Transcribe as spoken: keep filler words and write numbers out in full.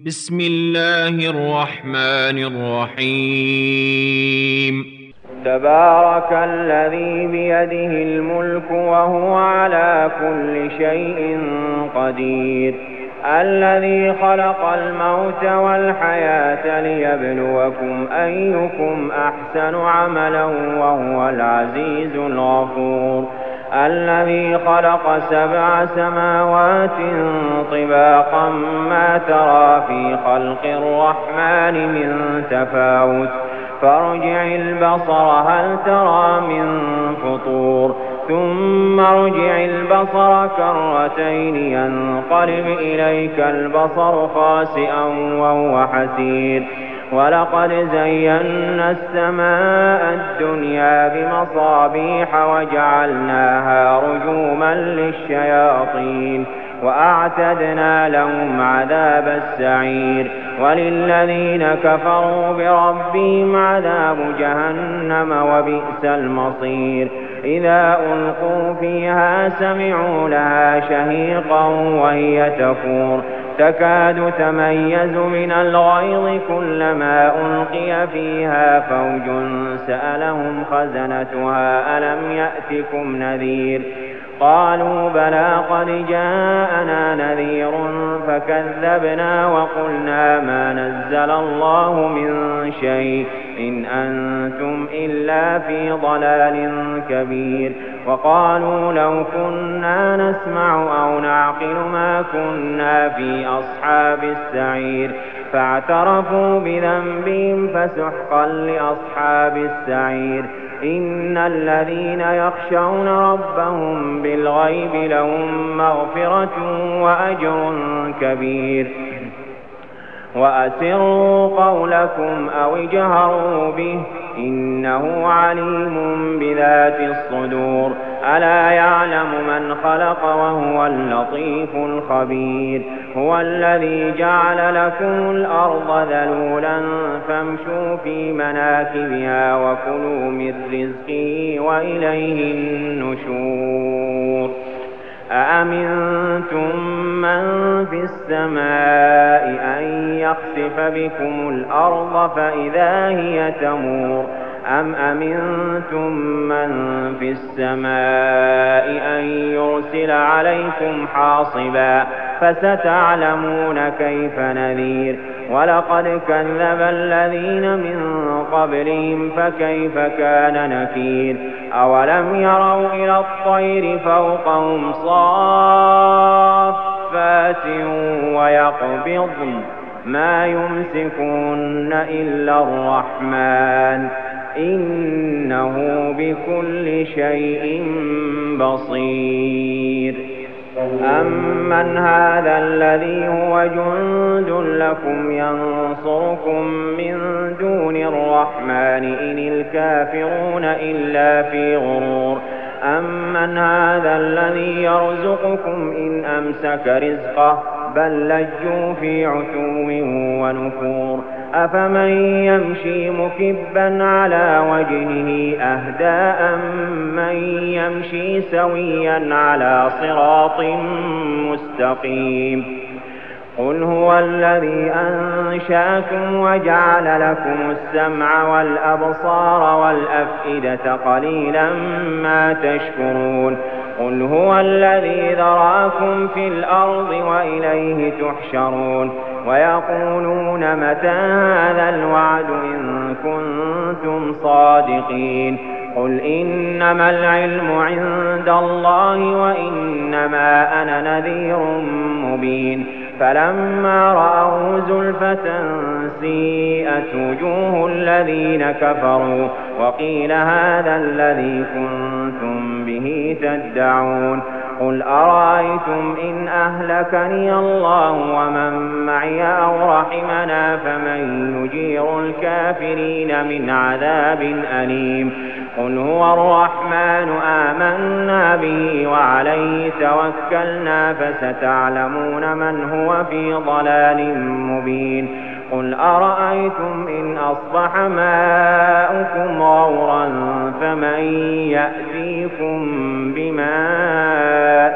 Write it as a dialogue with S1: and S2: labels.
S1: بسم الله الرحمن الرحيم.
S2: تبارك الذي بيده الملك وهو على كل شيء قدير، الذي خلق الموت والحياة ليبلوكم أيكم أحسن عملا وهو العزيز الغفور، الذي خلق سبع سماوات طباقا ما ترى في خلق الرحمن من تفاوت فارجع البصر هل ترى من فطور ثم ارجع البصر كرتين ينقلب إليك البصر خاسئا وهو حسير، ولقد زينا السماء الدنيا بمصابيح وجعلناها رجوما للشياطين وأعتدنا لهم عذاب السعير، وللذين كفروا بربهم عذاب جهنم وبئس المصير، إذا ألقوا فيها سمعوا لها شهيقا وهي تفور تكاد تميز من الغيظ كلما ألقي فيها فوج سألهم خزنتها ألم يأتكم نذير قالوا بلى قد جاءنا نذير فكذبنا وقلنا ما نزل الله من شيء إن أنتم إلا في ضلال كبير، وقالوا لو كنا نسمع أو نعقل ما كنا في أصحاب السعير، فاعترفوا بذنبهم فسحقا لأصحاب السعير، إن الذين يخشون ربهم بالغيب لهم مغفرة وأجر كبير، وأسروا قولكم أو اجهروا به إنه عليم بذات الصدور، ألا يعلم من خلق وهو اللطيف الخبير، هو الذي جعل لكم الأرض ذلولا فامشوا في مناكبها وكلوا من رزقه وإليه النشور، أأمنتم من في السماء أن يخسف بكم الأرض فإذا هي تمور، أم أمنتم من في السماء أن يرسل عليكم حاصبا فستعلمون كيف نذير، ولقد كذب الذين من قبلهم فكيف كان نكير، أولم يروا إلى الطير فوقهم صافات ويقبضن ما يمسكون إلا الرحمن إنه بكل شيء بصير، أمن هذا الذي هو جند لكم ينصركم من دون الرحمن إن الكافرون إلا في غرور، أمن هذا الذي يرزقكم إن أمسك رزقه بل لجوا في عتو ونفور، أفمن يمشي مكبا على وجهه أهدى أمن يمشي سويا على صراط مستقيم، قل هو الذي أنشأكم وجعل لكم السمع والأبصار والأفئدة قليلا ما تشكرون، قل هو الذي ذراكم في الأرض وإليه تحشرون، ويقولون متى هذا الوعد إن كنتم صادقين، قل إنما العلم عند الله وإنما أنا نذير مبين، فلما رأوا زلفة سيئت وجوه الذين كفروا وقيل هذا الذي كنتم به تدعون، قل أرأيتم إن أهلكني الله ومن معي أو رحمنا فمن يجير الكافرين من عذاب أليم، قل هو الرحمن آمنا به وعليه توكلنا فستعلمون من هو في ضلال مبين، قل أرأيتم إن أصبح ماؤكم غورا فمن يأتيكم بماء